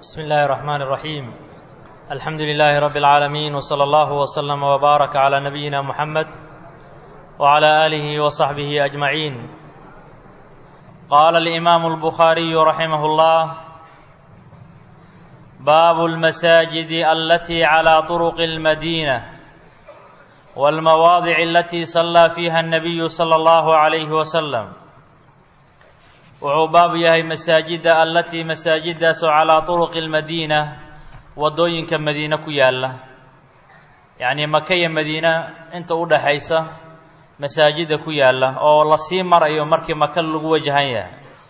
بسم الله الرحمن الرحيم. الحمد لله رب العالمين، وصلى الله وسلم وبارك على نبينا محمد وعلى آله وصحبه أجمعين. قال الإمام البخاري رحمه الله: باب المساجد التي على طرق المدينة والمواضع التي صلى فيها النبي صلى الله عليه وسلم. wuxuu baabu yahay masaajida allatii masaajidaasu calaa turuqi almadiina waddooyinka madiine ku yaalla, yacnii maka iyo madiina inta u dhaxaysa masaajida ku yaalla oo la sii marayo markii maka lagu wajahan yahay.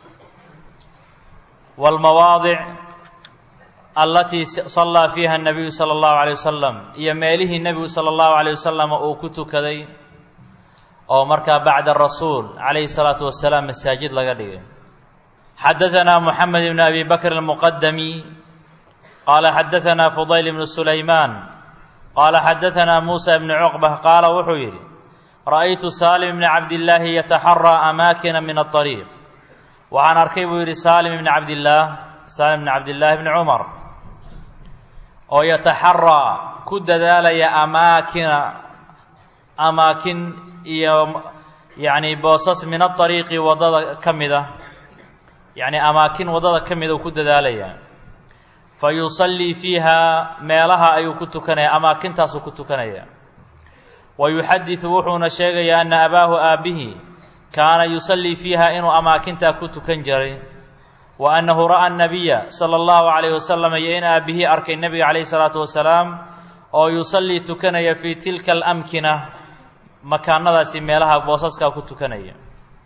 waalmawaadic allatii sallaa fiiha annabiyu sala allahu calayh wasalam, iyo meelihii nebigu sala allahu calayh wasalam uu ku tukaday oo markaa bacda rasuul calayhi salaatu wasalaam masaajid laga dhigay. xadaثna mحamed بn abi bakr الmqdmi qaala xadaثna fudayl bn sulaymaan qaala xadaثna musa bn cuqbة qaala wuxuu yidhi: ra'aytu salim bn cabdillaahi yataxarىa amaakina min الطariiq. waxaan arkay buu yidhi salim bn cabdillaahi bni cumar oo yataxaraa ku dadaalaya amaakin iyo yacni boosas min aطariiqi waddada ka mida, yacni amaakin waddada ka mida uu ku dadaalaya. fa yusallii fiiha meelaha ayuu ku tukanaya, amaakintaasuu ku tukanaya. wa yuxadiثu wuxuuna sheegaya ana abaahu aabbihi kaana yusallii fiiha inuu amaakintaa ku tukan jiray, wa annahu ra'a الnabiya salى اllahu عalayh wasalam, iyo in aabbihii arkay nebiga calayh الsalaatu wasalaam oo yusallii tukanaya fii tilka alamkina, makaanadaasi meelaha boosaskaa ku tukanaya.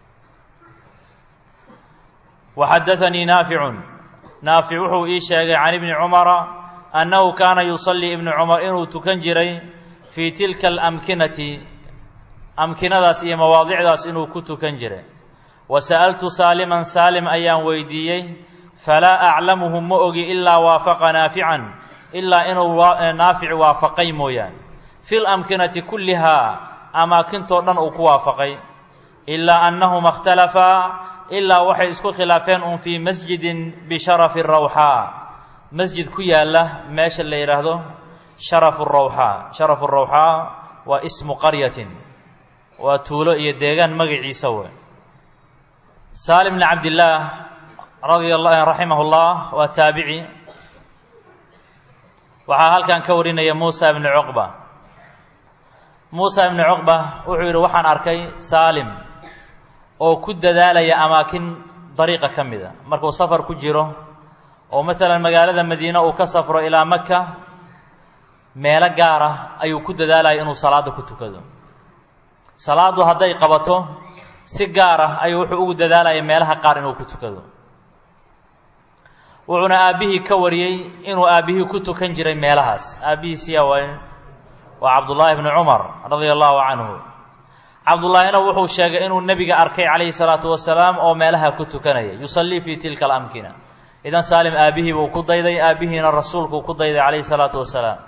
waxadaثanii naafic wuxuu ii sheegay can ibni cumara annahu kaana yusallii ibnu cumar inuu tukan jiray fii tilka alamkinati, amkinadaas iyo mawaadicdaas inuu ku tukan jiray. wa sa'altu saaliman, saalim ayaan weydiiyey, falaa aclamuhu ma ogi ilaa waafaqa naafican, ilaa inuu naafic waafaqay mooyaan, fi lamkinati kullihaa, amaakintoo dhan uu ku waafaqay, ilaa annahuma اkhtalafaa, ilaa waxay isku khilaafeen un fii masjidin bisharafi rawxaa, masjid ku yaalla meesha la yidhaahdo sharafu rawxaa. sharafu rawxaa waa ismu qaryatin, waa tuulo iyo deegaan magaciisa wey. saalim bn cabdillaah raximah اllah waa taabici. waxaa halkan ka warinaya muusa bni cuqba. muusa ibni cuqba wuxuu yidhi waxaan arkay saalim oo ku dadaalaya amaakin dariiqa ka mida, markuu safar ku jiro oo masalan magaalada madiine uu ka safro ilaa maka, meelo gaar ah ayuu ku dadaalaya inuu salaada ku tukado. salaadu hadday qabato si gaar ah ayuu wuxuu ugu dadaalaya meelaha qaar inuu ku tukado. wuxuuna aabbihii ka wariyey inuu aabbihii ku tukan jiray meelahaas. aabbihiisiya waa cabdullaahi bni cumar radia allahu canhu. cabdullaahina wuxuu sheegay inuu nebiga arkay calayhi salaatu wasalaam oo meelaha ku tukanaya, yusallii fii tilka alamkina. idan saalim aabbihii buu ku dayday, aabbihiina rasuulkuu ku dayday calayhi salaatu wasalaam.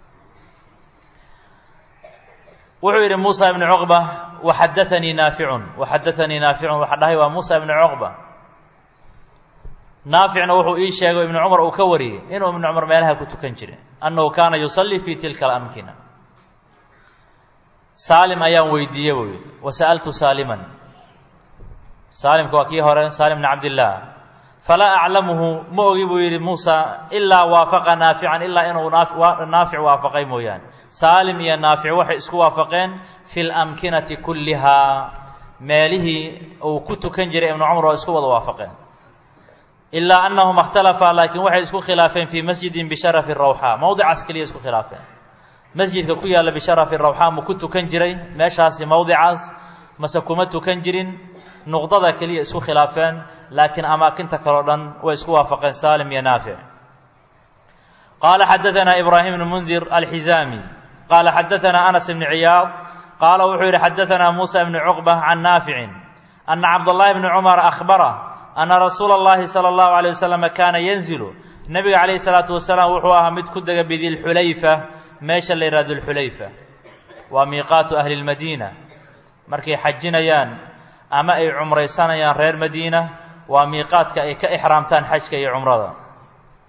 wuxuu yidhi muusa ibni cuqba: waxadaanii naaficun waxa dhahay waa muusa ibni cuqba. naaficna wuxuu ii sheegay ibnu cumar uu ka wariyey inuu ibnu cumar meelaha ku tukan jiray, annahu kaana yusallii fii tilka alamkina. saalim ayaan weydiiyey buu yidhi, wa sa'altu saaliman, saalimka waa kii hore, saalim bn cabdillaah, falaa aclamuhu ma ogi buu yidhi muusa ilaa waafaqa naafican, ilaa inuu naafic waafaqay mooyaane. saalim iyo naafic waxay isku waafaqeen fi lamkinati kullihaa, meelihii uu ku tukan jiray ibnu cumar oo isku wada waafaqeen, ilaa annahum اkhtalafaa, laakiin waxay isku khilaafeen fii masjidin bisharafi rawxaa, mowdicaas keliya isku khilaafeen. masjidka ku yaalla bisharafi rawxaa mu ku tukan jiray meeshaasi mowdicaas, mase kuma tukan jirin? nuqdada keliya isku khilaafeen, laakiin amaakinta kaleo dhan way isku waafaqeen saalim iyo naafic. qaala xadaثana ibraahim bn mundir alxizaami qaala xadaثana anas bni ciyaad qaala wuxuu yidhi xadaثana muusa bni cuqba can naaficin ana cabdاllahi bni cumar akhbara ana rasuula اllahi salى اllahu عalيه wasalam kaana yanzilu, nebiga calayhi الsalaatu wasalaam wuxuu ahaa mid ku dega bidilxulayfa, meesha la yidhaha dulxulayfa waa miiqaatu ahli اlmadiina. markay xajinayaan ama ay cumraysanayaan reer madiina, waa miiqaadka ay ka ixraamtaan xajka iyo cumrada.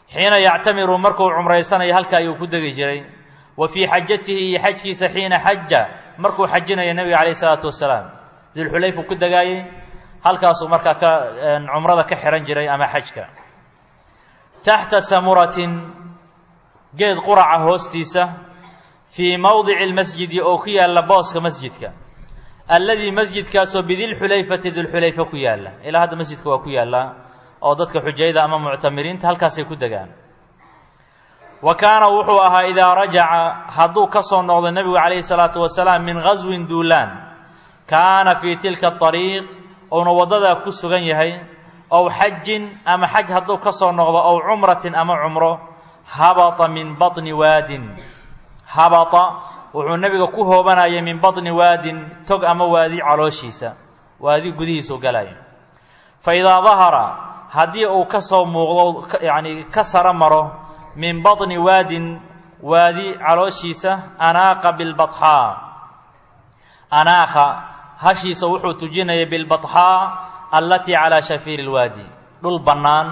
xiina yactamiru markuu cumraysanayo halka ayuu ku degi jiray wa fii xajatihi iyo xajkiisa xiina xaja markuu xajinayo nebiga calayhi salaatu wasalaam dilxulayfu ku degaayey halkaasuu markaa cumrada ka xihan jiray ama xajka taxta samuratin geed quraca hoostiisa fii mawdici almasjidi oo ku yaalla booska masjidka alladii masjidkaasoo bidilxulayfati dilxulayfa ku yaalla ilaa hadda masjidka waa ku yaallaa oo dadka xujayda ama muctamiriinta halkaasay ku degaan wa kaana wuxuu ahaa idaa rajaca hadduu ka soo noqdo nebigu calayhi salaatu wasalaam min ghaswin duulaan kaana fii tilka ariiq uuna waddadaa ku sugan yahay ow xajin ama xaj hadduu ka soo noqdo ow cumratin ama cumro habata min baطni waadin habata wuxuu nebiga ku hoobanayay min baطni waadin tog ama waadi calooshiisa waadi gudihiisuu galaya fa idaa dahara haddii uu ka soo muuqdo yacni ka saro maro min baطni waadin waadi calooshiisa anaaqa bilbaطxaa anaaqa hashiisa wuxuu tujinayay bilbaطxaa allatii calaa shafiiri اlwaadi dhul bannaan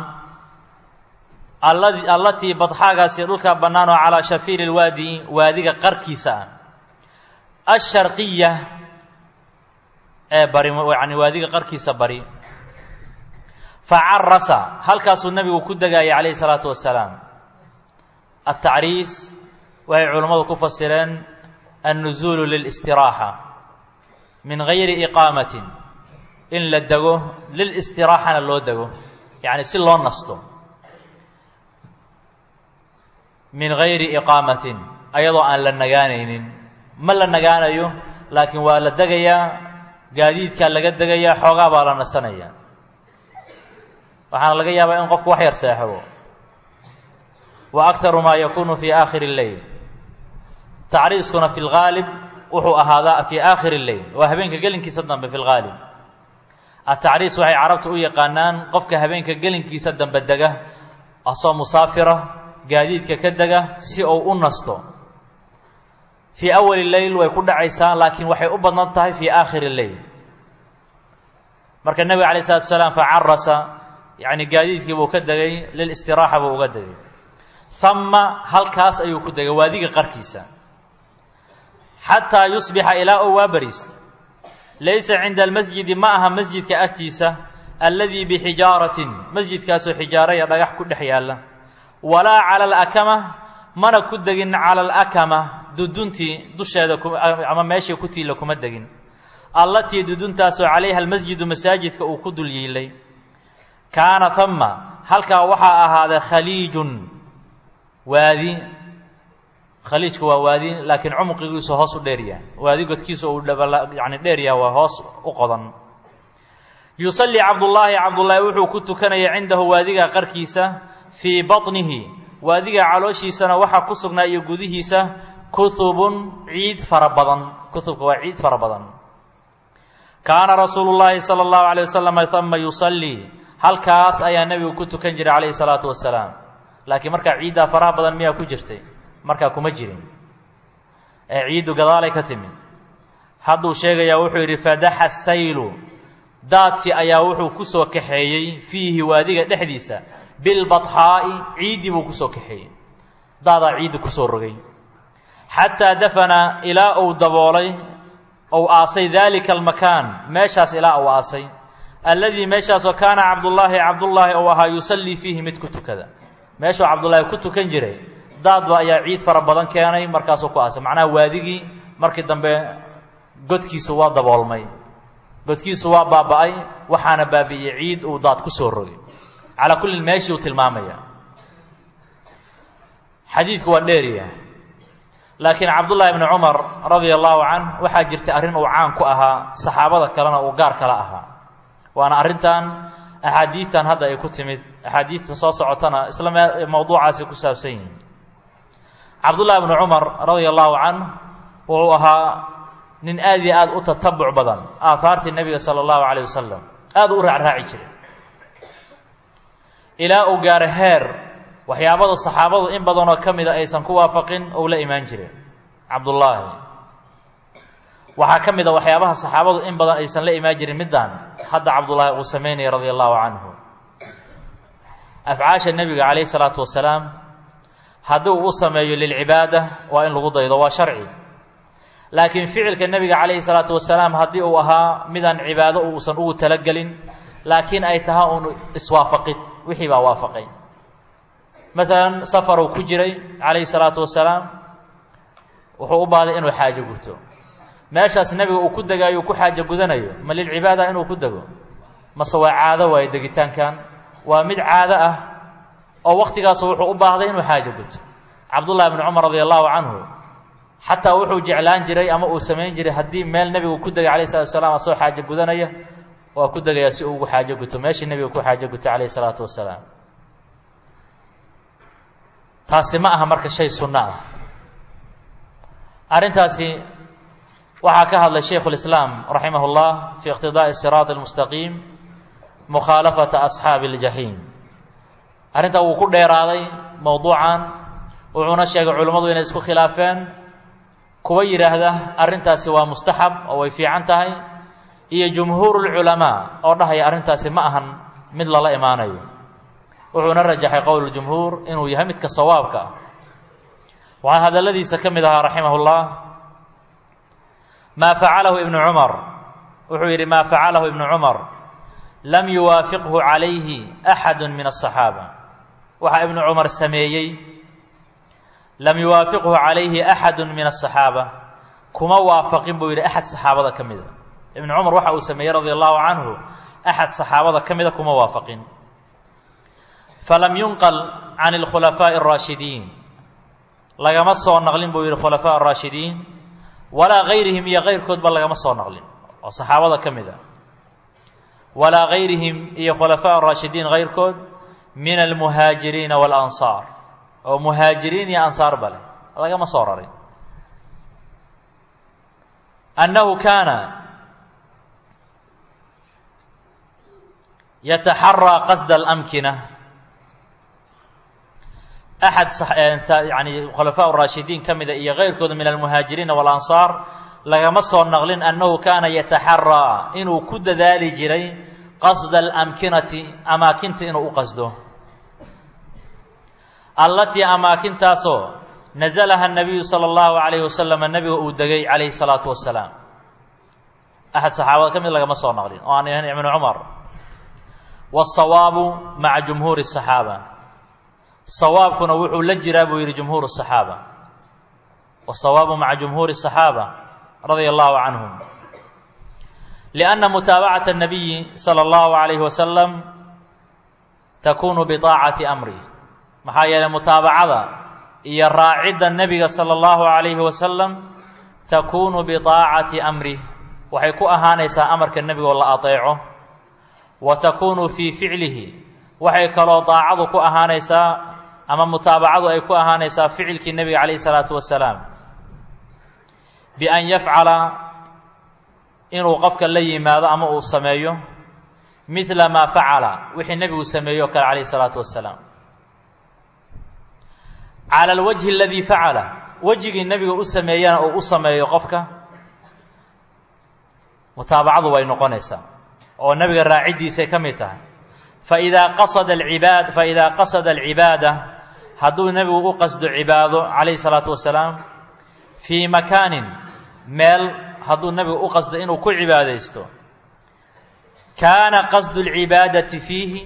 allatii badxaagaasi dhulkaa bannaan oo calaa shafiiri اlwaadi waadiga qarkiisa ah asharqiya ee bari yani waadiga qarkiisa bari facarasa halkaasuu nebigu ku degayay calayhi salaatu wasalaam atacriis waxay culammadu ku fasireen annuzuulu lilstiraaxa min gayri iqaamatin in la dego lilstiraaxana loo dego yacni si loo nasto min gayri iqaamatin ayadoo aan la nagaanaynin ma la nagaanayo laakiin waa la degayaa gaadiidkaa laga degayaa xoogaa baa la nasanaya waxaana laga yaabaa in qofku wax yar seexdo wa aktaru maa yakunu fii aakhiri اleyl tacriiskuna fi lgaalib wuxuu ahaadaa fii aakhiri اleyl waa habeenka gelinkiisa dambe fi lgaalib atacriis waxay carabtu u yaqaanaan qofka habeenka gelinkiisa dambe dega asoo musaafira gaadiidka ka dega si uu u nasto fii awali leyl way ku dhacaysaa laakiin waxay u badnan tahay fii aakhiri leyl marka nebiga alayh isalatu asalaam facarasa yacni gaadiidkii buu ka degay lilstiraaxa buu uga degay hama halkaas ayuu ku degay waadiga qarkiisa xataa yusbixa ilaa uu waa bariist laysa cinda almasjidi ma aha masjidka agtiisa alladii bixijaaratin masjidkaasoo xijaaraya dhagax ku dhex yaalla walaa cala alakama mana ku degin cala alakama duduntii dusheeda ama meeshii ku tiilla kuma degin allatii duduntaasoo calayha almasjidu masaajidka uu ku dul yiilay kaana hama halkaa waxaa ahaaday khaliijun waadi khaliijku waa waadi laakiin cumqigiisu hoos u dheeryahay waadi godkiisu uu yani dheeryahay waa hoos u qodan yusallii cabdullaahi wuxuu ku tukanaya cindahu waadiga qarkiisa fii baطnihi waadiga calooshiisana waxaa ku sugnaa iyo gudihiisa kuhubun ciid fara badan kuhubka waa ciid fara badan kaana rasuulu llaahi sala allahu alayh wasalam hama yusallii halkaas ayaa nebigu ku tukan jiray calayhi salaatu wasalaam laakiin markaa ciiddaa faraha badan miyaa ku jirtay markaa kuma jirin ee ciiddu gadaalay ka timid hadduu sheegayaa wuxuu yidhi fadaxa saylu daadkii ayaa wuxuu ku soo kaxeeyey fiihi waadiga dhexdiisa bilbaطxaa'i ciiddii buu kusoo kaxeeyey daadaa ciiddi kusoo rogay xataa dafana ilaa uu daboolay ou aasay daalika almakaan meeshaas ilaa uu aasay alladii meeshaasoo kaana cabdullaahi ou ahaa yusallii fiihi mid ku tukada meeshuu cabdullaahi ku tukan jiray daadba ayaa ciid fara badan keenay markaasuu ku aasay macnaha waadigii markii dambe godkiisu waa daboolmay godkiisu waa baaba'ay waxaana baabi'iyey ciid uu daad ku soo rogay calaa kullin meeshii uu tilmaamaya xadiidku waa dheeriya laakiin cabdullaahi ibni cumar radia allahu canh waxaa jirtay arrin uu caan ku ahaa saxaabada kalena uu gaar kala ahaa waana arrintan axaadiidtan hadda ay ku timid axaadiidta soo socotana isla mawduucaasi ku saabsan yihiin cabdullahi ibni cumar radia allahu canh wuxuu ahaa nin aad iyo aad u tatabuc badan aahaartii nebiga sala allahu calayh wasalam aad u raacraaci jiray ilaa uu gaaro heer waxyaabada saxaabadu in badanoo ka mida aysan ku waafaqin ou la imaan jirin cabdullaahi waxaa ka mid a waxyaabaha saxaabadu in badan aysan la imaan jirin middaan hadda cabdullaahi uu samaynaya radia allahu canhu afcaasha nebiga calayhi salaatu wasalaam haddii uu u sameeyo lilcibaada waa in lagu daydo waa sharci laakiin ficilka nebiga calayhi salaatu wasalaam haddii uu ahaa midaan cibaado uusan ugu talagelin laakiin ay tahay uun iswaafaqid wixii baa waafaqay maalan safar uu ku jiray calayhi salaatu wasalaam wuxuu u baahday inuu xaajo guto meeshaas nebiga uu ku degayo ku xaajo gudanayo ma lilcibaada inuu ku dego mase waa caado waaye degitaankan waa mid caado ah oo waktigaas wuxuu u baahday inuu xaajo guto cabdullahi ibni cumar radia allahu canhu xataa wuxuu jeclaan jiray ama uu samayn jiray haddii meel nebigu ku degay calayhi salatu wasalaam asoo xaajo gudanaya waa ku degayaa si uu ugu xaajo guto meeshii nebiga ku xaajo gutay calayhi salaatu wasalaam taasi ma aha marka shay sunno ah arrintaasi waxaa ka hadlay shaykhu lislaam raximah ullah fii iqtidaa'i siraat almustaqiim mukhaalafata asxaabi aljaxiim arrintaa wuu ku dheeraaday mowduucan wuxuuna sheegay culimmadu inay isku khilaafeen kuwa yidhaahda arrintaasi waa mustaxab oo way fiican tahay iyo jumhuurulculamaa oo dhahaya arrintaasi ma ahan mid lala imaanayo wuxuuna rajaxay qowluljumhuur inuu yahay midka sawaabka ah waxaa hadalladiisa ka mid ahaa raximahullah maa facalahu ibnu cumar wuxuu yidhi maa facalahu ibnu cumar lam yuwaafiqhu calayhi axadu min asaxaaba waxa ibnu cumar sameeyey lam yuwaafiqhu calayhi axadu min asaxaaba kuma waafaqin buu yidhi axad saxaabada ka mida ibnu cumar waxa uu sameeyey radia allahu canhu axad saxaabada ka mida kuma waafaqin falam yunqal can alkhulafaa'i araashidiin lagama soo naqlin buu yidhi khulafaa araashidiin walaa gayrihim iyo kayrkoodba lagama soo naqlin oo saxaabada ka mid a walaa gayrihim iyo khulafaa araashidiin kayrkood min almuhaajiriina waalansaar oo muhaajiriin iyo ansaarba leh lagama soo rarin annahu kaana yataxaraa qasda alamkina axad yani khulafaa raashidiin ka mida iyo kayrkooda min almuhaajiriina waalansaar lagama soo naqlin annahu kaana yataxaraa inuu ku dadaali jiray qasda alamkinati amaakinta inuu u qasdo allatii amaakintaasoo nasalaha nabiyu sala allahu calayhi wasalam nebiga uu degay calayhi salaatu wasalaam axad saxaabada ka mid lagama soo naqlin oo aan ahayn ibnu cumar waasawaabu maca jumhuuri asaxaaba sawaabkuna wuxuu la jiraa buu yidhi jumhuur الصaxaaba wasawaabu maca jumhuuri الصaxaaba radia allahu canhum liأnna mutaabacaةa الnabiyi salى اllahu عalayhi wasalam takunu biطaacati amrih maxaa yeelay mutaabacada iyo raacidda nebiga salى اllahu عalayhi wasalam takunu biطaacati amrih waxay ku ahaanaysaa amarka nebigoo la aطeeco wa takunu fii ficlihi waxay kaloo daacadu ku ahaanaysaa ama mutaabacadu ay ku ahaanaysaa ficilkii nebiga calayhi salaatu wasalaam bian yafcala inuu qofka la yimaado ama uu sameeyo midla maa facala wixii nebigu sameeyo kale calayhi salaatu wasalaam cala alwajhi aladii facala wejigii nebiga u sameeyana uu u sameeyo qofka mutaabacadu way noqonaysaa oo nebiga raaciddiisay ka mid tahay faidaa qasada alcibaada hadduu nebigu u qasdo cibaado calayhi salaatu wasalaam fii makaanin meel hadduu nebigu u qasdo inuu ku cibaadaysto kaana qasdu alcibaadati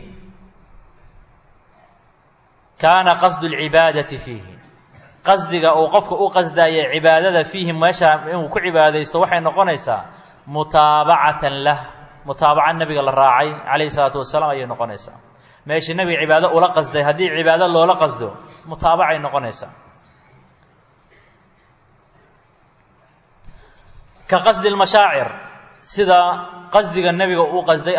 fiihi qasdiga uu qofka u qasdaaya cibaadada fiihi meesha inuu ku cibaadaysto waxay noqonaysaa mutaabacatan lah mutaabaca nebiga la raacay calayhi salaatu wasalaam ayay noqonaysaa meeshii nebiga cibaado ula qasday haddii cibaado loola qasdo mutaabacay noqonaysaa ka qasdi almashaacir sida qasdiga nebiga uu qasday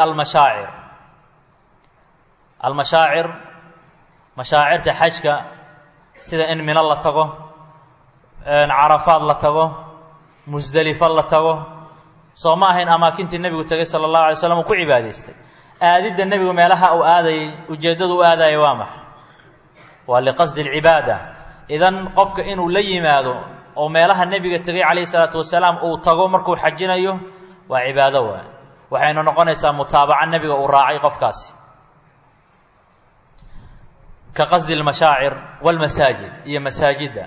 almashaacir mashaacirta xajka sida in mino la tago carafaad la tago musdelifo la tago soo ma ahayn amaakintii nebigu tegay sala allahu alay slam uu ku cibaadaystay aadidda nebigu meelaha uu aadayay ujeeddadu u aadayay waa maxay waa liqasdi alcibaada idan qofka inuu la yimaado oo meelaha nebiga tegay calayhi salaatu wasalaam uu tago markuu xajinayo waa cibaado waay waxayna noqonaysaa mutaabaca nebiga uu raacay qofkaasi كقصد المشاعر والمساجد هي مساجد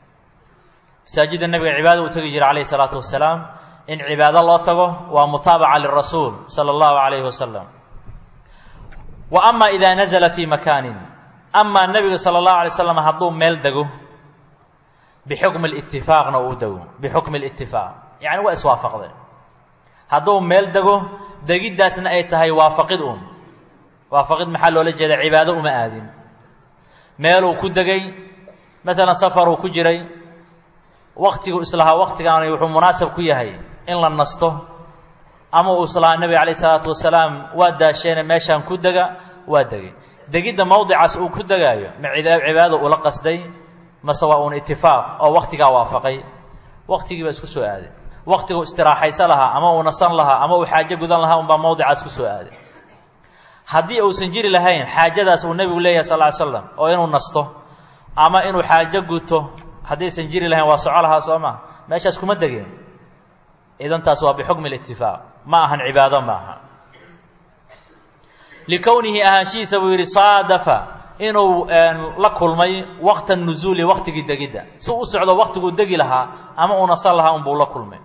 النبي عباده وتجي عليه الصلاة والسلام إن عباد الله تجه ومتابعة للرسول صلى الله عليه وسلم. وأما إذا نزل في مكان أما النبي صلى الله عليه وسلم هضوم ميل دجه بحكم الاتفاق نودجه بحكم الاتفاق يعني وإسوافق ذا هضوم ميل دجه دجيد داسنا أي تهاي وافقد محل ولا جد عبادة وما آذن ميلو كدجي مثلا سفر وكجري وقتي إصلاها وقتي كان يوحو مناسب كيهاي إن لم نسته أما أصلها النبي عليه الصلاة والسلام وادى شيئا ماشان كدجا وادجي دجيد موضع سوء كدجايو مع عبادة ولا قصدي ما سواء اتفاق أو وقتي وافقي وقتي بس كسو آذن وقتي استراحة يسلها أما ونصن لها أما وحاجة جدا لها أما موضع كسو آذن haddii uusan jiri lahayn xaajadaas uu nabigu leeyahay sallallahu alayhi wasallam oo inuu nasto ama inuu xaajo guto haddaysan jiri lahayn waa soco lahaa sooma meeshaas kuma degeen idan taas waa bixukm al-ittifaq ma ahan cibaado ma aha likawnihi ahashiisa buu yiri saadafa inuu la kulmay waqta nuzuli waqtigi degida soo u socdo waqtigu degi lahaa ama uu nasal lahaa buu la kulmay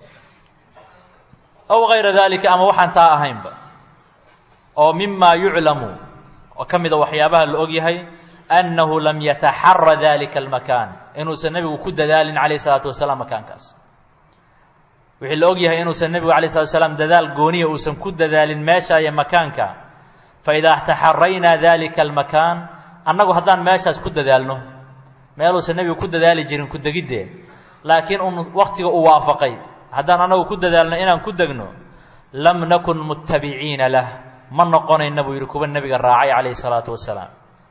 aw ghayra dalika ama waxaan taa ahaynba أو مما يعلم وكم إذا وحيابها الأوجيهي أنه لم يتحرى ذلك المكان إنه سنبي كد دال عليه الصلاة والسلام مكان كاس وحي الأوجيهي إنه سنبي عليه الصلاة والسلام دال قونية وسن كد دال ماشا يمكان كا فإذا تحرينا ذلك المكان أنه هدان ماشا كد دالنه ما يلو سنبي كد دال جيرن كد جدا لكن وقت أوافقي هدان أنه كد دالنا إنا كد جنو لم نكن متبعين له ما نقوني النبي يركب النبي الراعي عليه الصلاة والسلام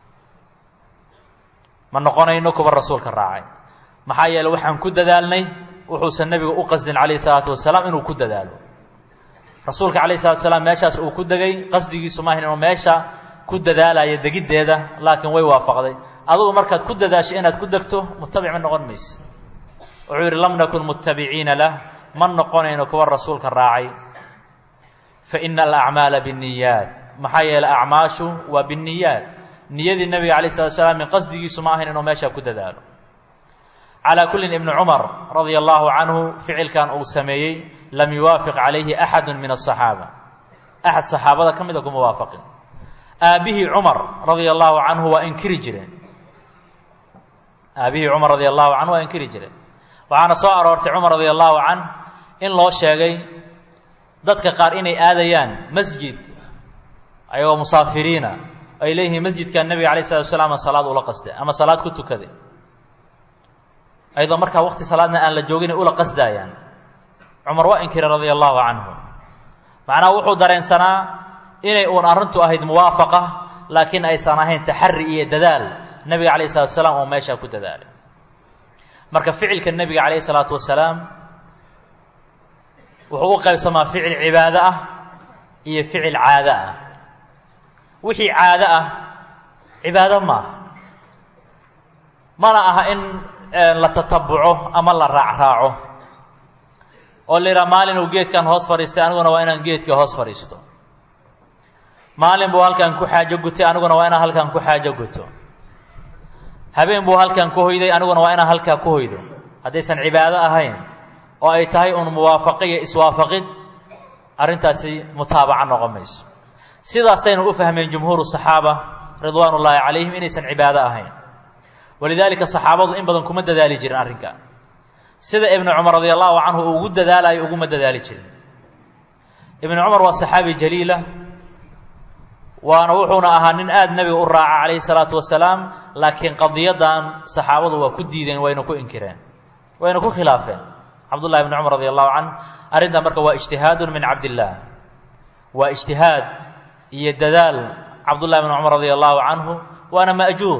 ما نقوني نكب الرسول كالراعي ما حيا لو حن كد دالني وحوس النبي أقصد عليه الصلاة والسلام إنه كد داله رسولك عليه الصلاة والسلام ماشى أو كد جاي قصدي سماه إنه ماشى كد داله يدقيد هذا لكن ويوافق ذي أظن مركز كد داش إن كدكته متبع من نغميس وعير لم نكن متبعين له ما نقوني نكب الرسول كالراعي فإن الأعمال بالنيات محايا الأعماش وبالنيات نية النبي عليه الصلاة والسلام من قصده سماه إنه ماشى كد داله على كل ابن عمر رضي الله عنه فعل كان أوسمي لم يوافق عليه أحد من الصحابة أحد صحابة كم يكون موافق أبيه عمر رضي الله عنه وإنكر جره أبيه عمر رضي الله عنه وإنكر جره وعن صائر ورت عمر رضي الله عنه إن الله شاقي dadka qaar inay aadayaan masjid ayagoo musaafiriina ay leeyihiin masjidka nabiga kaleey salaam salaad ula qasday ama salaad ku tukaday ayda marka waqti salaadna aan la joogin ula qasdayaan Umar waa inkira radiyallahu anhu macna wuxuu dareensanaa inay uun arintu ahayd muwaafaqa laakiin aysan ahayn taxarri iyo dadaal nabiga kaleey salaam oo meesha ku dadaalay marka ficilka nabiga kaleey salaam wuxuu qaybsamaa ficil cibaado ah iyo ficil caado ah wixii caado ah cibaado mana aha in la tatabbuco ama la raaco oo leeyahay maalin uu geedkan hoos fariistay aniguna waa inaan geedka hoos fariisto maalin buu halkan ku xaajo gutay aniguna waa inaan halkan ku xaajo guto habeen buu halkan ku hoyday aniguna waa inaan halka ku hoydo hadaysan cibaado ahayn oo ay tahay un muwaafaqiyo iswaafaqid arintaasi mutaabaca noqomayso sidaasaynu u fahmeen jumhuuru saxaaba ridwaanullaahi calayhim inaysan cibaado ahayn walidaalika saxaabadu in badan kuma dadaali jirin arrinka sida ibn umar radiyallahu anhu ugu dadaalay ugu ma dadaali jirin ibn umar waa saxaabi jaliila waana wuxuuna ahaa nin aad nabiga u raaca calayhi salaatu wasalaam laakiin qadiyadan saxaabadu waa ku diideen wayna ku inkireen wayna ku khilaafeen عبد الله بن عمر رضي الله عنه أريد أن مركوا اجتهاد من عبد الله واجتهاد يدلال عبد الله بن عمر رضي الله عنه وأنا مأجور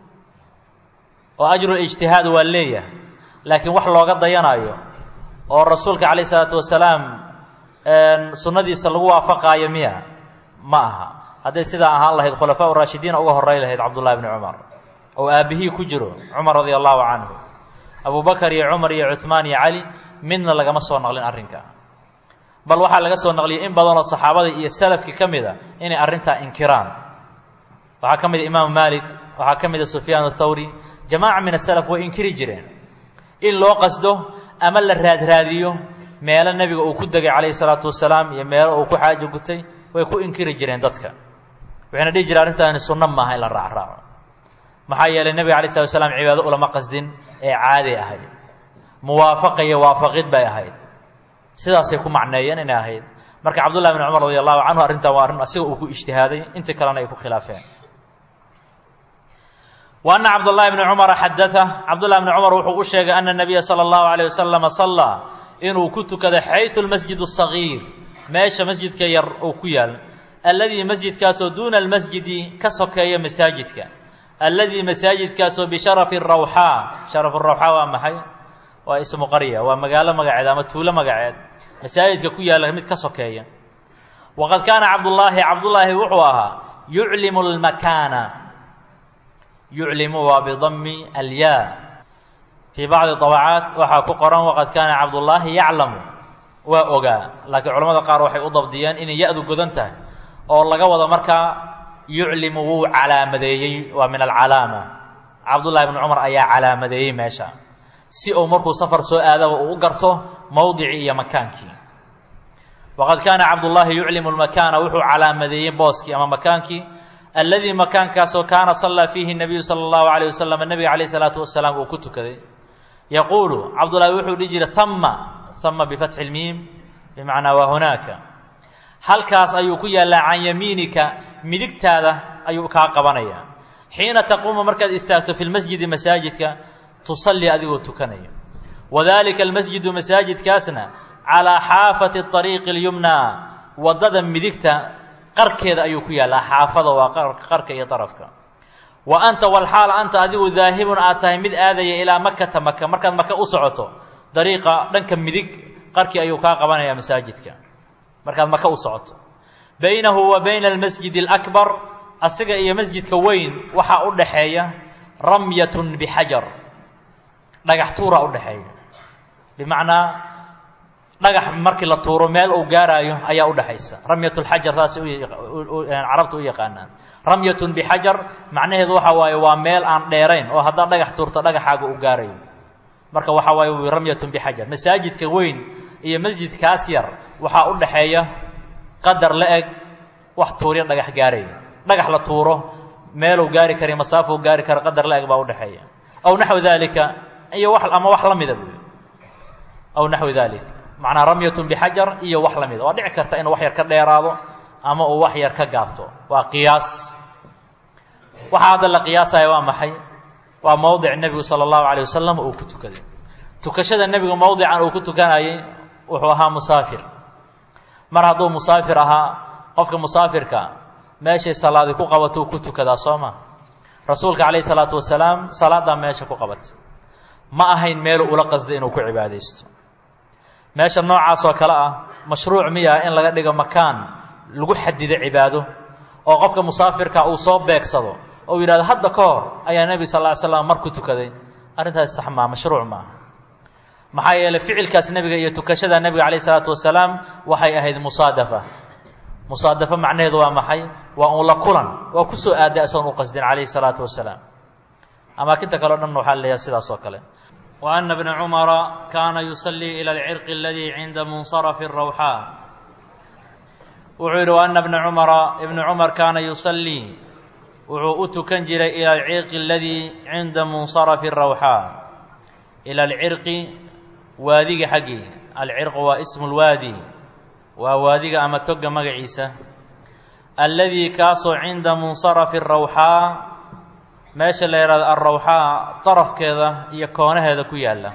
وأجر الاجتهاد واللية لكن وحل وقت ضينايو والرسول عليه الصلاة والسلام سندي سلوا فقا يميا معها هذا سيدا الله الخلفاء الراشدين أو الرئيل عبد الله بن عمر أو أبيه كجرو عمر رضي الله عنه أبو بكر يا عمر يا عثمان يا علي منا لقى مسوا نقلين أرنكا بل وحال لقى سوا نقلين إن بدون الصحابة السلف كمذا إن أرنتا إنكران وحكم الإمام مالك waxaa ka mid a Sufyaan athawri jamaaca min asalaf way inkiri jireen in loo qasdo ama la raadraadiyo meelo nebiga uu ku degay calayhi salaatu wasalaam iyo meelo uu ku xaajo gutay way ku inkiri jireen dadka waxayna dhihi jireen arrintaani sunno maaha in la raacraaco maxaa yeelay nebiga calayhi salatu wasalaam cibaado ulama qasdin ee caadi ahayd muwaafaqa iyo waafaqid bay ahayd sidaasay ku macneeyeen inay ahayd marka cabdullahi bn cumar radi allahu canhu arrintan waa arrin asiga uu ku ijtihaaday intii kalena ay ku khilaafeen wa anna cabdullahi bni cumara xadaa cabdullahi bni cumar wuxuu u sheegay ana nabiya sala allahu alayh wasalama sallaa inuu ku tukaday xaysu almasjid asagiir meesha masjidka yar uu ku yaal alladii masjidkaasoo duuna almasjidi ka sokeeya masaajidka alladii masaajidkaasoo bisharafi rawxaa sharafu rawxaa waa maxay waa ismu qarya waa magaalo magaceed ama tuulo magaceed masaajidka ku yaalla mid ka sokeeya waqad kaana cabdullaahi wuxuu ahaa yuclimu lmakaana yuclimu waa bidami alyaa fii bacdi طabacaat waxaa ku qoran waqad kaana cabdullaahi yaclamu waa ogaa laakiin culamada qaar waxay u dabdiyeen inay ya-du godan tahay oo laga wado markaa yuclimu wuu calaamadeeyey waa min alcalaama cabdullahi bni cumar ayaa calaamadeeyey meesha si uu markuu safar soo aadaba uu u garto mowdicii iyo makaankii waqad kaana cabdullaahi yuclimu lmakaana wuxuu calaamadeeyey booskii ama makaankii alladii makaankaasoo kaana sallaa fiihi nabiyu sala allahu alayh wasalam nebiga calayh salaatu wasalaam uu ku tukaday yaquulu cabdullaahi wuxuu dhihi jiray hama bifatxi lmiim bimacnaa waa hunaaka halkaas ayuu ku yaallaa can yamiinika midigtaada ayuu kaa qabanayaa xiina taquumu markaad istaagto fi lmasjidi masaajidka tusallii adigoo tukanaya wadalika almasjidu masaajidkaasna calaa xaafati ariiqi اlyumnaa waddada midigta qarkeeda ayuu ku yaallaa xaafada waa qarka iyo darafka wa anta walxaal anta adigu daahibun aad tahay mid aadaya ilaa makata maka markaad maka u socoto dariiqa dhanka midig qarkii ayuu kaa qabanayaa masaajidka markaad maka u socoto baynahu wa bayna almasjidi alakbar asiga iyo masjidka weyn waxaa u dhaxeeya ramyatun bixajar dhagax tuuraa u dhaxeeya bimacnaa dhagax markii la tuuro meel uu gaaraayo ayaa u dhaxaysa ramyatulxajar saasay carabtu u yaqaanaan ramyatun bixajar macnaheedu waxa waaye waa meel aan dheerayn oo haddaad dhagax tuurto dhagaxaaga u gaarayo marka waxa waaye ramyatun bixajar masaajidka weyn iyo masjidkaas yar waxaa u dhaxeeya qadar la eg wax tuurya dhagax gaaraya dhagax la tuuro meeluu gaari kara masaafo u gaari kara qadar la eg baa u dhaxeeya aw naxwi dalika iyo ama wax la mida buy aw naxwi dalik macnaa ramyatun bixajar iyo wax la mida waa dhici karta inuu wax yar ka dheeraado ama uu wax yar ka gaabto waa qiyaas waxaa hadda la qiyaasaya waa maxay waa mowdic nebigu sala allahu calayh wasalam uu ku tukaday tukashada nebigu mowdican uu ku tukanayay wuxuu ahaa musaafir mar hadduu musaafir ahaa qofka musaafirka meeshay salaadi ku qabato uu ku tukadaa soo ma rasuulka calayhi salaatu wasalaam salaadaa meesha ku qabatay ma ahayn meelu ula qasday inuu ku cibaadaysto meesha noocaas oo kale ah mashruuc miya in laga dhigo makaan lagu xadido cibaado oo qofka musaafirka uu soo beegsado oo yidhahdo hadda ka hor ayaa nebi sal lla ly slam mar ku tukaday arrintaasi sax maa mashruuc maaha maxaa yeelay ficilkaas nebiga iyo tukashada nebiga calayh isalaatu wasalaam waxay ahayd musaadafo macnaheedu waa maxay waa uun la kulan waa ku soo aaday isagoon u qasdin calayhi salaatu wasalaam amaakinta kale o dhan waxaa la leeyahay sidaas oo kale wa ana bna cumara kaana yusallii ila alcirqi aladii cinda munsarafi rawxaa wuxuu yidhi wa ana bna cumara ibnu cumar kaana yusallii wuxuu u tukan jiray ila alcirqi aladii cinda munsarafi rawxaa ila alcirqi waadiga xaggii alcirqu waa ismu lwaadi waa waadiga ama toga magaciisa alladii kaasoo cinda munsarafi rawxaa meesha la yidhahdo alrawxaa darafkeeda iyo koonaheeda ku yaalla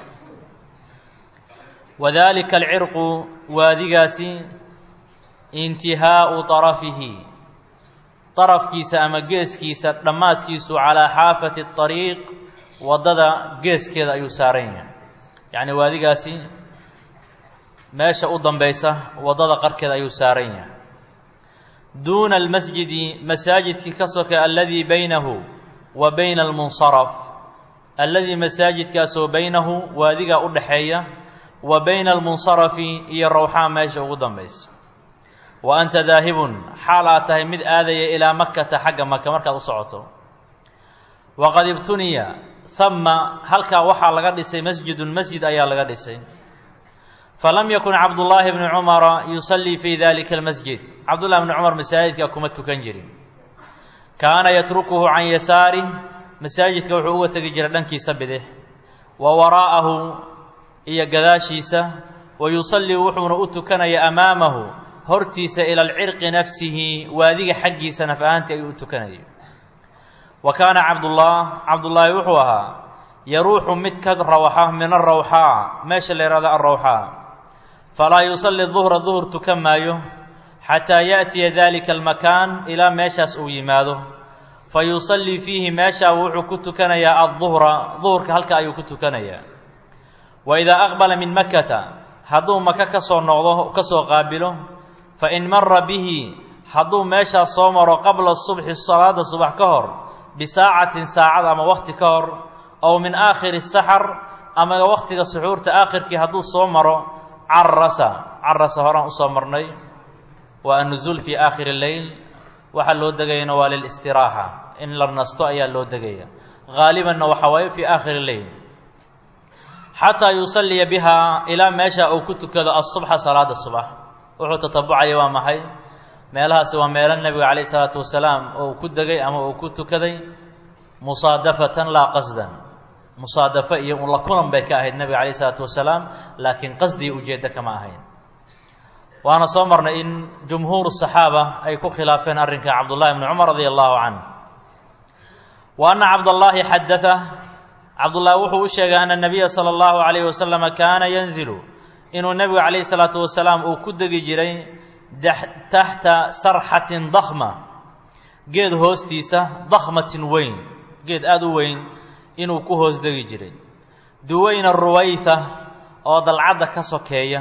wadalika alcirqu waadigaasi intihaau طarafihi darafkiisa ama geeskiisa dhammaadkiisu calaa xaafati اطariiq waddada geeskeeda ayuu saaran yahay yacni waadigaasi meesha u dambaysa waddada qarkeeda ayuu saaran yahay duuna almasjidi masaajidkii ka soka alladii baynahu wa bayna almunsaraf alladii masaajidkaasoo baynahu waadigaa u dhaxeeya wa bayna almunsarafi iyo rawxaa meesha ugu dambaysa wa anta daahibun xaal aad tahay mid aadaya ilaa makata xagga maka markaad u socoto waqad ibtuniya hama halkaa waxaa laga dhisay masjidun masjid ayaa laga dhisay falam yakun cabdullaahi bni cumara yusallii fii dalika almasjid cabdullahi bni cumar masaajidka kuma tukan jirin kaana yatrukuhu can yasaarih masaajidka wuxuu uga tegi jiray dhankiisa bidix wa waraa'ahu iyo gadaashiisa wa yusallii wuxuuna u tukanaya amaamahu hortiisa ila alcirqi nafsihi waadiga xaggiisa naf ahaantii ayuu u tukanayay wa kaana cabdullaahi wuxuu ahaa yaruuxu mid ka rawxa min arawxaa meesha la yihahdo alrawxaa falaa yusalli duhra duhur tukan maayo xataa yaأtiya dalika almakaan ilaa meeshaas uu yimaado fa yusallii fiihi meeshaa wuxuu ku tukanayaa adduhra duhurka halka ayuu ku tukanayaa wa idaa aqbala min makata hadduu maka ka soo noqdo ka soo qaabilo fa in mara bihi hadduu meeshaas soo maro qabla subxi salaada subax ka hor bisaacatin saacad ama waqti ka hor ow min aakhiri saxar ama waqtiga suxuurta aakhirkii hadduu soo maro carasa horaan usoo marnay waa annuzuul fii aakhiri leyl waxaa loo degayana waa lilistiraaxa in la nasto ayaa loo degaya haalibanna waxaa waaye fii aakhiri leyl xataa yusalliya bihaa ilaa meesha uu ku tukado asubxa salaada subax wuxuu tatabucaya waa maxay meelahaasi waa meelo nebiga calayh isalaatu wasalaam oo ku degay ama uu ku tukaday musaadafatan laa qasdan musaadafo iyo la kulan bay ka ahayd nebiga calayh isalaatu wasalaam laakiin qasdii ujeeddo kama ahayn waana soo marnay in jumhuuru saxaaba ay ku khilaafeen arrinka cabdullahi bni cumar radia allahu canh wa anna cabdallaahi xadaa cabdullaahi wuxuu u sheegay ana nabiya sala allahu calayhi wasalama kaana yanzilu inuu nebigu calayhi salaatu wasalaam uu ku degi jiray taxta sarxatin dakhma geed hoostiisa dakhmatin weyn geed aada u weyn inuu ku hoos degi jiray duwayna ruwaytha oo dalcadda ka sokeeya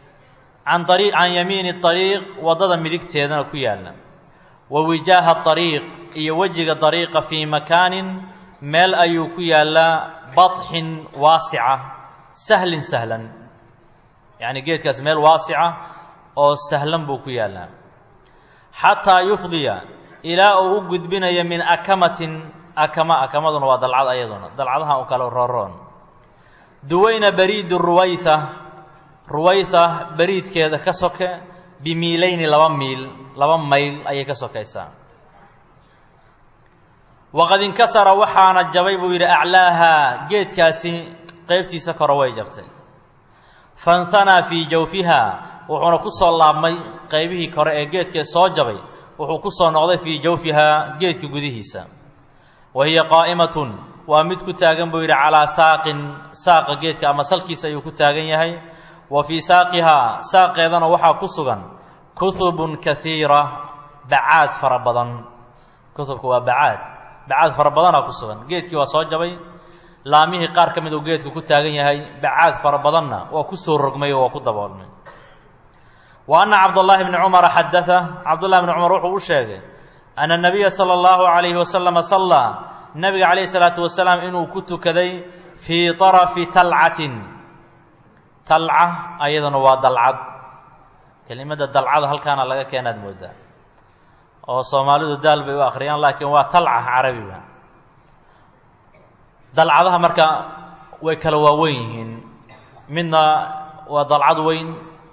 can yamiini ariiq waddada midigteedana ku yaalla wa wijaaha ariiq iyo wejiga dariiqa fii makaanin meel ayuu ku yaallaa badxin waasica sahlan yacni geedkaas meel waasica oo sahlan buu ku yaallaa xataa yufdiya ilaa uu u gudbinayo min akamatin akamaduna waa dalcad ayaduna dalcadaha u kale rooroon duwayna bariidi ruwaytha bariidkeeda ka soke bimiilayni laba mayl ayay ka sokaysaa waqad inkasara waxaana jabay buu yidhi aclaaha geedkaasi qaybtiisa kore way jabtay fanhanaa fii jawfiha wuxuuna ku soo laabmay qaybihii kore ee geedkee soo jabay wuxuu ku soo noqday fii jawfihaa geedka gudihiisa wa hiya qaa'imatun waa mid ku taagan buu yidhi calaa saaqa geedka ama salkiisa ayuu ku taagan yahay wa fii saaqihaa saaqeedana waxaa ku sugan kuhubun kaiira bacaad fara badan kuhubka waa bacaad fara badanaa ku sugan geedkii waa soo jabay laamihii qaar ka mid uu geedku ku taagan yahay bacaad fara badanna waa ku soo rogmay oo waa ku daboolmay wa anna cabdullaahi bni cumara xadaa cabdullahi bni cumar wuxuu u sheegay ana nabiya sala allahu calayhi wasalama sallaa nabiga calayhi salaatu wasalaam inuu ku tukaday fii طarafi talcatin talca ayaduna waa dalcad kelimada dalcada halkaana laga keenaad moodaa oo soomaalidu daal bay u akhriyaan laakiin waa talca carabiga dalcadaha marka way kala waaweyn yihiin midna waa dalcad weyn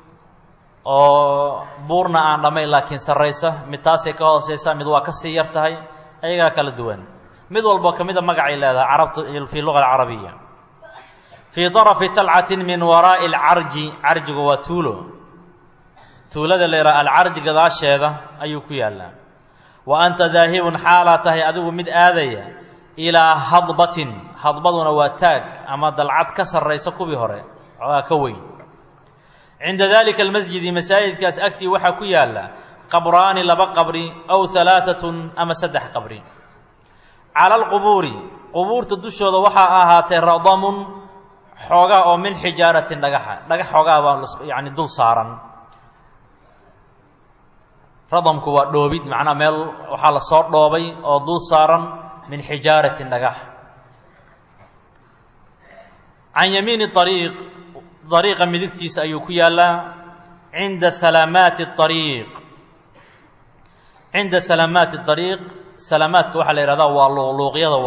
oo buurna aan dhammayn laakiin sarraysa mid taasay ka hooseysa mid waa ka sii yar tahay ayagaa kala duwan mid walbo ka mida magacay leedahay carabtu fii luga alcarabiya fii طarafi talcatin min waraa'i alcarji carjigu waa tuulada la yidhaha alcarji gadaasheeda ayuu ku yaallaa wa anta daahibun xaalaa tahay adigu mid aadaya ilaa hadbatin hadbaduna waa taag ama dalcad ka sarraysa kuwii hore xoogaa ka weyn cinda dalika almasjidi masaajidkaas agtii waxaa ku yaalla qabraani laba qabri aw halaaatun ama saddex qabri cala alqubuuri qubuurta dushooda waxaa ahaatay radamun xoogaa oo min xijaaratin dhagax xoogaa baa yani dul saaran radamku waa dhoobid macnaa meel waxaa la soo dhoobay oo dul saaran min xijaaratin dhagax can yamiini ariiq dariiqa midigtiisa ayuu ku yaallaa cinda salaamaati ariiq salamaadka waxaa la yidhahdaa waa luuqluuqyada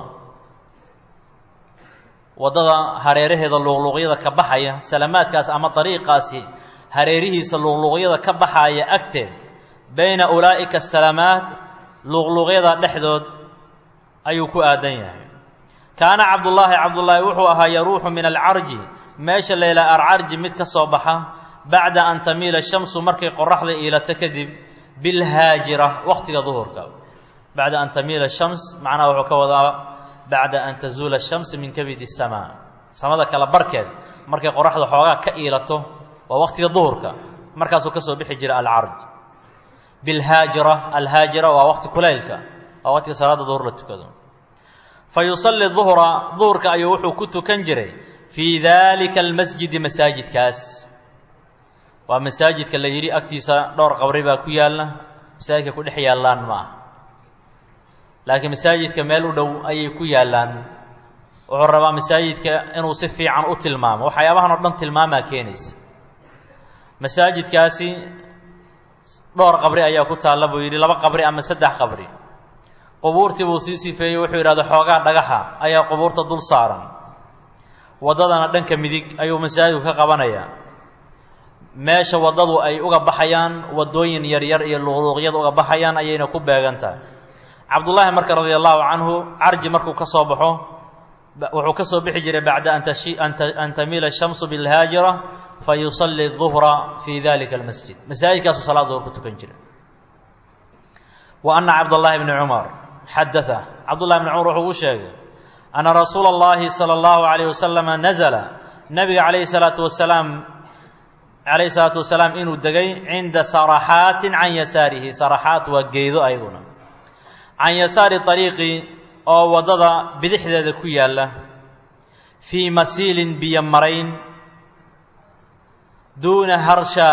waddada hareeraheeda luuqluuqyada ka baxaya salamaadkaas ama dariiqaasi hareerihiisa luuqluuqyada ka baxaya agteed bayna ulaa'ika asalamaat luuqluuqyada dhexdood ayuu ku aadan yahay kaana cabdullaahi wuxuu ahaa yaruuxu min alcarji meesha layla arcarji mid ka soo baxa bacda an tamiila shamsu markay qoraxda iilato kadib bilhaajira waqtiga duhurka bacda an tamiila shams macnaha wuxuu ka wadaa bacda an tazuula shamsi min kabidi samaa samada kala barkeed markay qoraxda xoogaa ka iilato waa waqtiga duhurka markaasuu ka soo bixi jira alcarj bilhaajira alhaajira waa waqti kulaylka waa waqtiga salaada duhur la tukado fa yusalli duhurka ayuu wuxuu ku tukan jiray fii daalika almasjidi masaajidkaas waa masaajidka la yidhi agtiisa dhowr qabri baa ku yaalla masaajidka ku dhex yaallaan ma aha laakiin masaajidka meel u dhow ayay ku yaallaan wuxuu rabaa masaajidka inuu si fiican u tilmaamo waxyaabahan oo dhan tilmaamaa keenaysa masaajidkaasi dhowr qabri ayaa ku taalla buu yidhi 2 qabri ama 3 qabri qubuurtii buu sii sifeeyey wuxuu yidhahda xoogaa dhagaxa ayaa qubuurta dul saaran waddadana dhanka midig ayuu masaajidku ka qabanayaa meesha waddadu ay uga baxayaan waddooyin yaryar iyo luuqluuqyada uga baxayaan ayayna ku beegan tahay cabdullaahi marka radia allahu canhu carji markuu ka soo baxo wuxuu ka soo bixi jiray bacda an tamiila shamsu bilhaajira fa yusalli duhra fii dalika almasjid masaajidkaasuu salaad duhur ku tukan jiray wa anna cabdullaahi bni cumar xadaa cabdullahi bni cumar wuxuu u sheegay ana rasuula allahi sala allahu calayh wasalama nazala nabiga calayhi salaatu wasalaam inuu degay cinda saraxaatin can yasaarihi saraxaat waa geedo ayaguna can yasaari ariiqi oo waddada bidixdeeda ku yaalla fii masiilin biyo marayn duuna harsha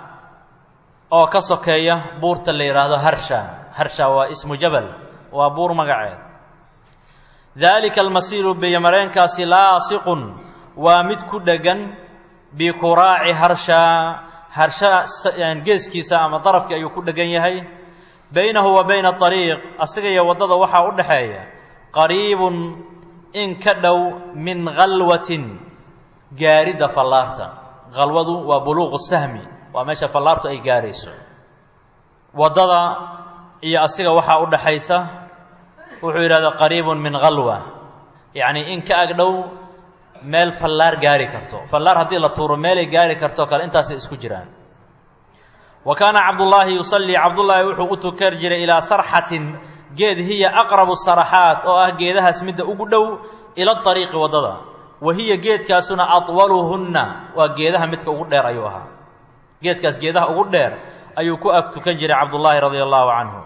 oo ka sokeeya buurta la yidhaahdo harsha waa ismu jabal waa buur magaceed daalika almasiilu biyo mareenkaasi laasiqun waa mid ku dhegan bikuraaci harsha geeskiisa ama darafkii ayuu ku dhegan yahay baynahu wa bayna ariiq asiga iyo waddada waxaa u dhaxeeya qariibun in ka dhow min khalwatin gaaridda fallaarta khalwadu waa buluuqu sahmi waa meesha fallaartu ay gaarayso waddada iyo asiga waxaa u dhaxaysa wuxuu yidhahda qariibun min khalwa yacni in ka ag dhow meel fallaar gaari karto fallaar haddii la tuuro meelay gaari kartoo kale intaasay isku jiraan wa kaana cabdullaahi yusallii cabdullaahi wuxuu u tukan jiray ilaa sarxatin geed hiya aqrabu saraxaat oo ah geedahaas midda ugu dhow ila ariiqi waddada wa hiya geedkaasuna atwaluhunna waa geedaha midka ugu dheer ayuu ahaa geedkaas geedaha ugu dheer ayuu ku ag tukan jiray cabdullaahi radia allahu canhu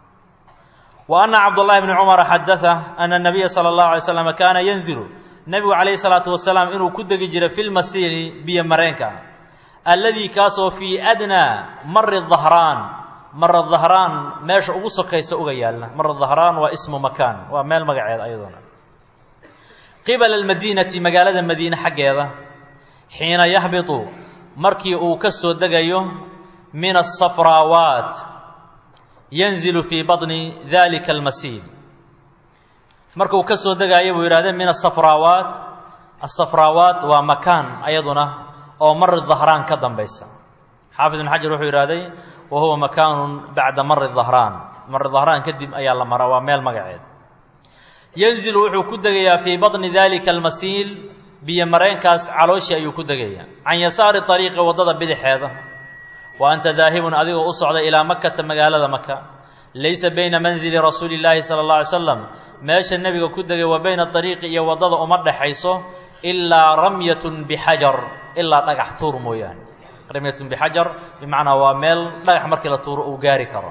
wa anna cabdullaahi bni cumara xadaa ana nabiya sala allahu alay slam kaana yanzilu nebigu calayhi salaatu wasalaam inuu ku degi jiray fi lmasiili biyo mareenka alladii kaasoo fii adnaa mari dahraan meesha ugu sokaysa uga yaalla mari dahraan waa ismu makaan waa meel magaceed ayadoona qibala almadiinati magaalada madiine xaggeeda xiina yahbitu markii uu ka soo degayo min asafraawaat yanzilu fii badni dalika almasiil markuu ka soo degaayo buu yidhahdee min asafraawaat waa makaan ayaduna oo mari dahraan ka dambaysa xaafid ibn xajar wuxuu yidhahday wa huwa makaanun bacda mari dahraan kadib ayaa la maraa waa meel magaceed yanzilu wuxuu ku degayaa fii badni dalika almasiil biyo mareenkaas calooshii ayuu ku degayaa can yasaari ariiqi waddada bidixeeda wa anta daahibun adigoo u socda ilaa makata magaalada maka laysa bayna manzili rasuuli illaahi sala allah alay slam meesha nebiga ku degay wa bayna ariiqi iyo waddada uma dhexayso ilaa ramyatun bixajar ilaa dhagax tuur mooyaane ramyatun bixajar bimacnaa waa meel dhagax markii la tuuro uu gaari karo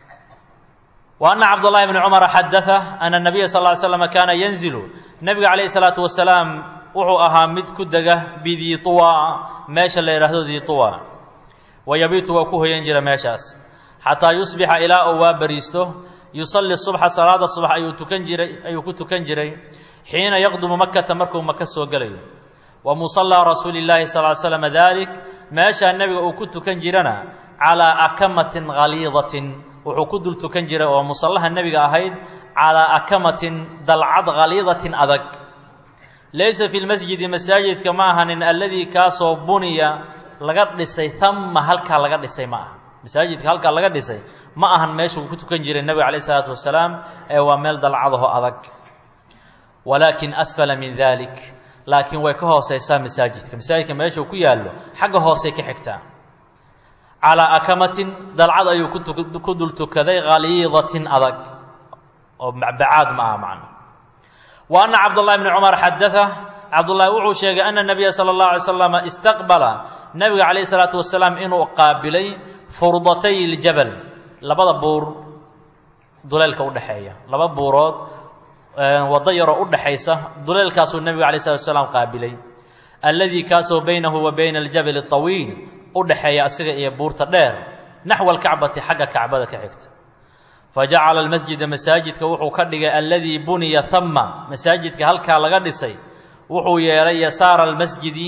wa anna cabdullaahi bni cumara xadaa ana nabiya sal ly slam kaana yanzilu nebiga calayhi salaatu wasalaam wuxuu ahaa mid ku dega bidii tuwa meesha la yidhaahdo dii tuwa wa yabiitu waa ku hoyan jira meeshaas xataa yusbixa ilaa uu waa bariisto yusalli subxa salaada subax ayuu ku tukan jiray xiina yaqdumu makata markuu maka soo gelayo wa musallaa rasuuli llaahi sal ly slam dalik meeshaa nebiga uu ku tukan jirana calaa akamatin haliidatin wuxuu ku dul tukan jiray oo musallaha nebiga ahayd calaa akamatin dalcad khaliidatin adag laysa fi lmasjidi masaajidka ma ahanin alladii kaasoo buniya laga dhisay hama halkaa laga dhisay ma aha masaajidka halkaa laga dhisay ma ahan meeshuu ku tukan jiray nebiga calayh isalaatu wasalaam ee waa meel dalcadaho adag walaakin asfala min dalik laakiin way ka hooseysaa masaajidka meeshuu ku yaallo xagga hoosey ka xigtaa calaa akamatin dalcad ayuu ku dul tukaday khaliidatin adag oo bacaad ma aha macno wa anna cabdullahi bni cumar xadaa cabdullaahi wuxuu sheegay ana nabiya sala allahu alay slam istaqbala nebiga calayhi salaatu wasalaam inuu qaabilay furdatay ljabal labada buur duleelka udhexeeya laba buurood waddo yaroo udhexaysa duleelkaasuu nebiga calayh salatu wasalaam qaabilay alladii kaasoo baynahu wa bayna aljabal aطawiil udhexeeya asiga iyo buurta dheer naxwa alkacbati xagga kacbada ka xigta fajacala almasjida masaajidka wuxuu ka dhigay alladii buniya hama masaajidka halkaa laga dhisay wuxuu yeelay yasaara almasjidi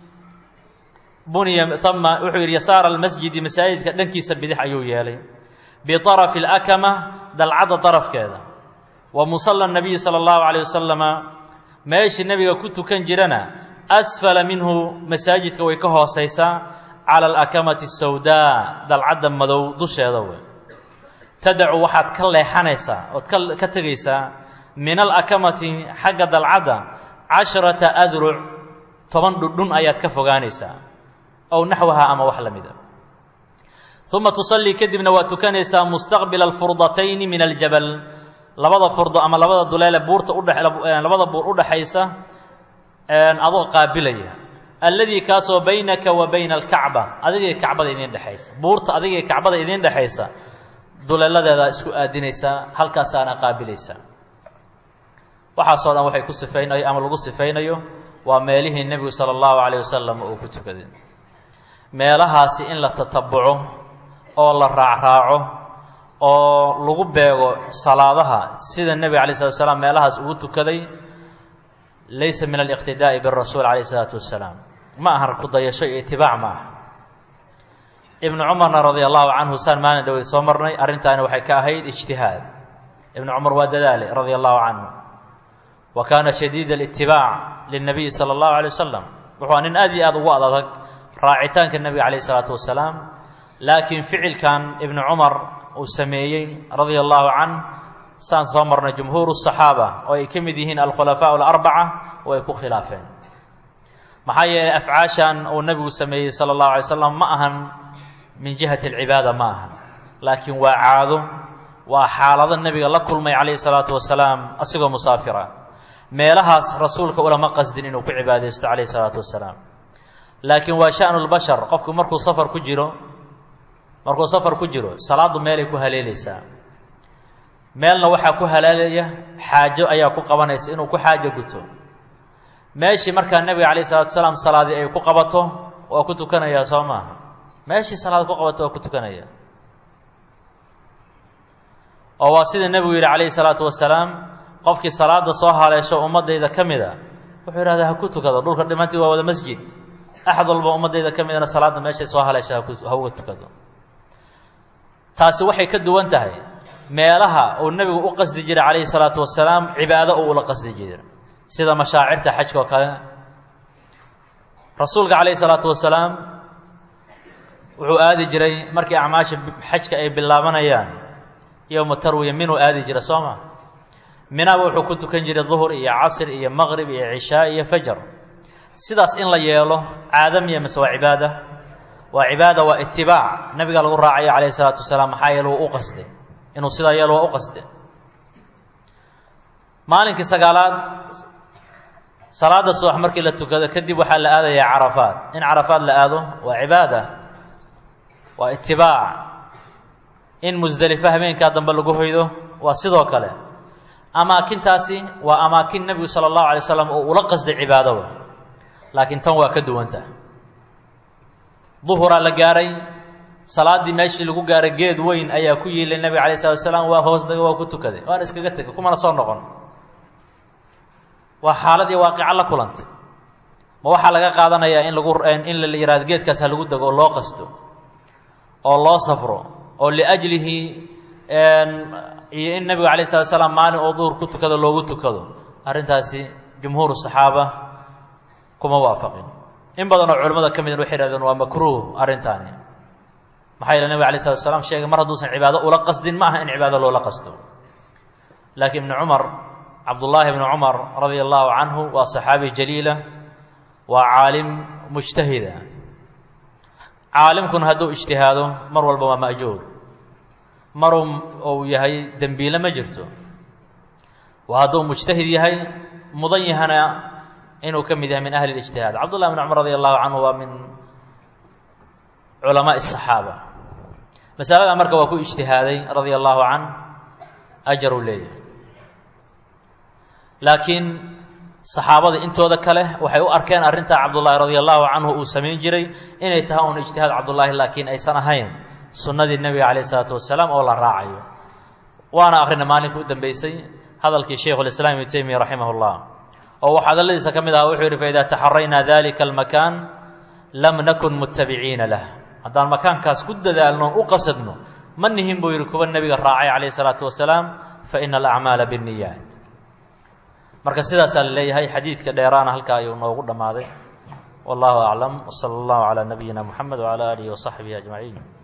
buniya hama wuxuu yidhi yasaara almasjidi masaajidka dhankiisa bidix ayuu yeelay biطarafi alakama dalcadda darafkeeda wa musalla nabiyi sala allahu calayh wasalama meeshii nebiga ku tukan jirana asfala minhu masaajidka way ka hoosaysaa cala alakamati asawdaa dalcadda madow dusheeda wey tadacu waxaad ka leexanaysaa ood ka tegaysaa min alakamati xagga dalcadda 10 adruc 10 dhudhun ayaad ka fogaanaysaa ow naxwaha ama wax la mid a uma tusallii kadibna waa tukanaysaa mustaqbila alfurdatayni min aljabal labada furdo ama labada duleele buurta labada buur udhaxaysa adoo qaabilaya alladii kaasoo baynaka wa bayna alkacba adigii kacbada idiin dhexaysa buurta adigii kacbada idiin dhexaysa duleeladeeda isku aadinaysaa halkaasaana qaabilaysaa waxaasoo dhan waxay ku sifaynayo ama lagu sifaynayo waa meelihii nebigu sala allahu calayh wasalam uu ku tukaday meelahaasi in la tatabuco oo la raacraaco oo lagu beego salaadaha sida nebiga calayh salatu wasalaam meelahaas ugu tukaday laysa min aliqtidaa'i birasuul calayh isalaatu wassalaam ma aha ku dayasho iyo itibaac ma aha ibnu cumarna radia allahu canhu saan maalin dhaweyd soo marnay arrintaani waxay ka ahayd ijtihaad ibnu cumar waa dadaale radia allahu canhu wa kaana shadiida alitibaac lilnabiyi sala allahu alay wasalam wuxuu nin aad iyo aad ugu adag raacitaanka nebiga calayh isalaatu wasalaam laakiin ficilkan ibnu cumar uu sameeyey radia allahu canh saan soo marnay jumhuuru saxaaba oo ay ka mid yihiin alkhulafaa alarbaca oo ay ku khilaafeen maxaa yeelay afcaashan uu nebigu sameeyey sala allahu alay slam ma ahan min jihati alcibaada ma aha laakiin waa caado waa xaalado nebiga la kulmay calayhi salaatu wasalaam asigoo musaafira meelahaas rasuulka ulama qasdin inuu ku cibaadaysto calayhi salaatu wasalaam laakiin waa sha'nu lbashar qofku markuu safar ku jiro salaaddu meelay ku haleelaysaa meelna waxaa ku haleelaya xaajo ayaa ku qabanaysa inuu ku xaajo guto meeshii markaa nebiga calayh salatu wasalaam salaadii ay ku qabato waa ku tukanayaa soo maaha meeshii salaad ku qabato waa ku tukanaya oo waa sida nebigu yidhi calayhi salaatu wasalaam qofkii salaada soo haleesho ummaddayda ka mida wuxuu yidhahdaa ha ku tukado dhulka dhimantii waa wada masjid axad walba ummaddayda ka midana salaadda meeshay soo haleesha ha uga tukado taasi waxay ka duwan tahay meelaha uu nebigu u qasdi jiray calayhi salaatu wasalaam cibaado uu ula qasdi jiray sida mashaacirta xajka oo kale rasuulka calayhi salaatu wasalaam wuxuu aadi jiray markii acmaasha xajka ay bilaabanayaan yowma tarwiya minuu aadi jiray soo ma minaaba wuxuu ku tukan jiray duhur iyo casr iyo maqrib iyo cishaa iyo fajar sidaas in la yeelo caado miya mise waa cibaada waa cibaada waa itibaac nabiga lagu raacayo calayhi salaatu wasalaam maxaa yeele wuu u qasday inuu sidaa yeelo waa u qasday maalinkii sagaalaad salaada subax markii la tukado kadib waxaa la aadayaa carafaad in carafaad la aado waa cibaada waa itibaac in musdelifa habeenkaa dambe lagu hoydo waa sidoo kale amaakintaasi waa amaakin nebigu sala allahu alay slam oo ula qasday cibaadada laakiin tan waa ka duwanta duhuraa la gaaray salaaddii meeshii lagu gaaray geed weyn ayaa ku yiilay nebiga calayh salatu wasalaam waa hoos daga waa ku tukaday waana iskaga tegay kumana soo noqon waa xaaladii waaqica la kulantay ma waxaa laga qaadanayaa in la yidhahdo geedkaas ha lagu dego oo loo qasto oo loo safro oo liajlihi iyo in nabigu calayh salatu wasalaam maalin oo duhur ku tukado loogu tukado arrintaasi jumhuuru saxaaba kuma waafaqin. in badan oo culimmada ka midin waxay yidhahdeen waa makruuh arrintaani, maxaa yeele nabiga alayh salatu wasalaam sheegay mar hadduusan cibaado ula qasdin ma aha in cibaado loola qasdo. laakiin ibnu cumar, cabdullaahi ibnu cumar radia allahu canhu waa saxaabi jaliila, waa caalim mujtahida. caalimkuna hadduu ijtihaado mar walba waa ma'juur, mar uu yahay dembiile ma jirto. waa hadduu mujtahid yahay mudan yahana inuu ka mid yahay min ahli اlijtihaad. cabdullahi ibn cumar radia allahu canhu waa min culamaaءi الصaxaaba. masalada marka waa ku ijtihaaday radia allahu canh, ajar uu leeyahay. laakiin saxaabada intooda kale waxay u arkeen arrintaa cabdullaahi radia allahu canhu uu samayn jiray inay tahay un ijtihaad cabdullaahi, laakiin aysan ahayn sunnadii nebiga calayh isalaatu wasalaam oo la raacayo. waana akhrina maalinka u dambeysay hadalkii shaykhulislaam ibnu taymiya raximah llah, oo wax hadalladiisa ka mid aha wuxuu yidhi faidaa taxaraynaa dalika almakaan lam nakun mutabiciina lah. haddaan makaankaas ku dadaalno u qasadno ma nihin buu yidhi kuwa nebiga raacay calayh isalaatu wasalaam, faina alacmaala binniyaat. marka sidaasaa la leeyahay. xadiidka dheeraana halkaa ayuu noogu dhammaaday. wallahu aclam, wsala allahu calaa nabiyina muxamed wcala aalihi wasaxbihi ajmaciin.